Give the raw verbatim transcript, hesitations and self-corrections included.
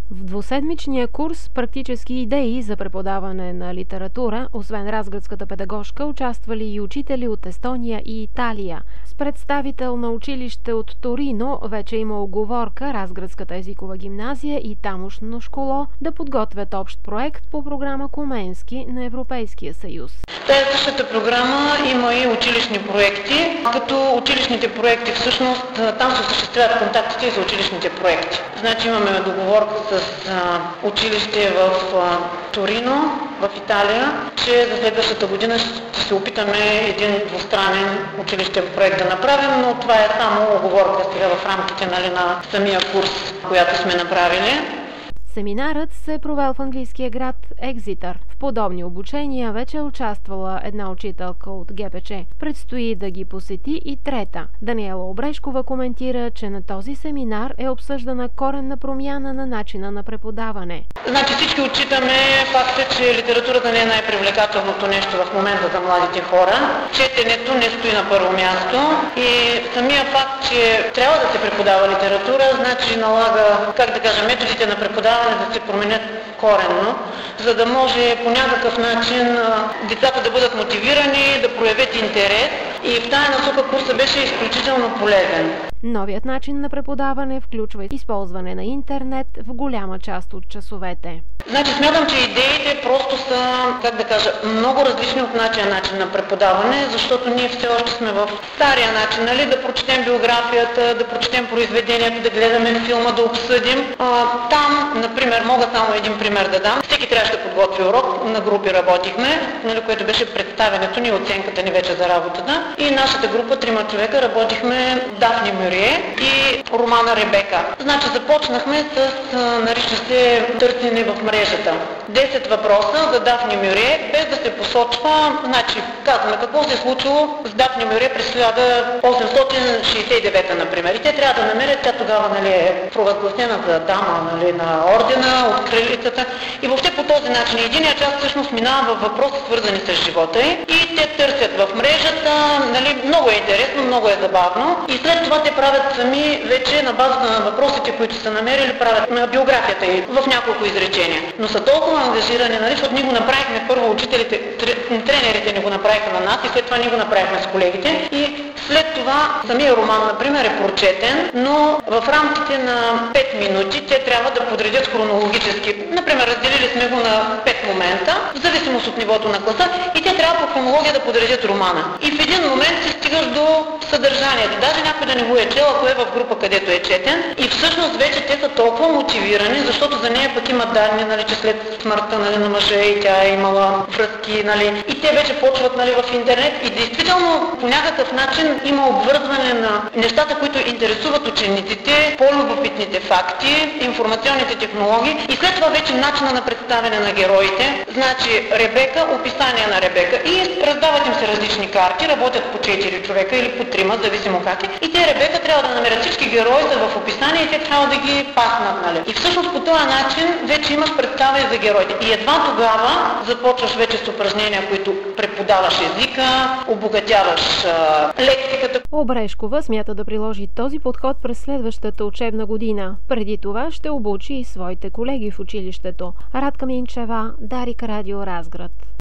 В двуседмичния курс "Практически идеи за преподаване на литература", освен разградската педагожка, участвали и учители от Естония и Италия. С представител на училище от Торино вече има уговорка разградската езикова гимназия и тамошно школо да подготвят общ проект по програма Коменски на Европейския съюз. Тая същата програма има и училищни проекти, като училищните проекти всъщност там се осъществяват контактите и за училищните проекти. Значи имаме договорка с а, училище в а, Торино, в Италия, че за следващата година ще се опитаме един двустранен училищен проект да направим, но това е само оговорка сега в рамките, нали, на самия курс, която сме направили. Семинарът се е провел в английския град Екзитър. В подобни обучения вече е участвала една учителка от Ге Пе Че. Предстои да ги посети и трета. Даниела Обрешкова коментира, че на този семинар е обсъждана коренна промяна на начина на преподаване. Значи всички отчитаме факта, че литературата не е най-привлекателното нещо в момента за младите хора. Четенето не стои на първо място и самия факт, че трябва да се преподава литература, значи налага, как да кажа, методите на преподаване да се променят коренно, за да може по някакъв начин децата да бъдат мотивирани, да проявят интерес, и в тая насока курса беше изключително полезен. Новият начин на преподаване включва използване на интернет в голяма част от часовете. Значи смятам, че идеите просто са, как да кажа, много различни от нашия начин на преподаване, защото ние все още сме в стария начин, нали, да прочетем биографията, да прочетем произведението, да гледаме филма, да обсъдим. А, там, например, мога само един пример да дам. Всеки трябваше да подготви урок, на групи работихме, нали, което беше представянето ни и оценката ни вече за работата. И нашата група, трима човека, работихме Дафни Мюрие и романа Ребека. Значи започнахме с, нарича се, търсене в мрежата. десет въпроса за Дафни Мюрие, без да се посочва, значи казваме какво се е случило с Дафни Мюрие през хиляда осемстотин шейсет и девета, например. И те трябва да намерят, тя тогава, нали, е провъзгласена за дама, нали, на ордена, от кралицата. И въобще по този начин единия част всъщност минава в въпроси, свързани с живота й, и те търсят в мрежата, нали, много е интересно, много е забавно. И след това те правят сами вече на базата на въпросите, които са намерили, правят биографията й в няколко изречения. Но са толкова ангажирани, нали, защото ние го направихме първо, учителите, тренерите ни го направиха на нас и след това ние го направихме с колегите. И след това самия роман, например, е прочетен, но в рамките на пет минути те трябва да подредят хронологически. Например, разделили сме го на пет момента, в зависимост от нивото на класа, и те трябва по хронология да подредят романа. И в един момент се стигаш до съдържанието. Даже някой да не го е чел, ако е в група, където е четен. И всъщност вече те са толкова мотивирани, защото за нея пък има данни, нали, че след смъртта, нали, на мъжа и тя е имала връзки, нали, и те вече почват, нали, в интернет, и действително по някакъв начин има обвързване на нещата, които интересуват учениците, по-любопитните факти, информационните технологии, и след това вече начина на представяне на героите. Значи Ребека, описание на Ребека, и раздават им се различни карти, работят по четири човека или по трима, зависимо как е. И те Ребека трябва да намерят, всички герои са в описание и те трябва да ги паснат, нали. И всъщност по този начин вече имаш представа и за героите. И едва тогава започваш вече с упражнения, които преподаваш езика, обогатяваш а, лексиката. Обрешкова смята да приложи този подход през следващата учебна година. Преди това ще обучи и своите колеги в училището. Радка Минчева, Дарик, Радио Разград.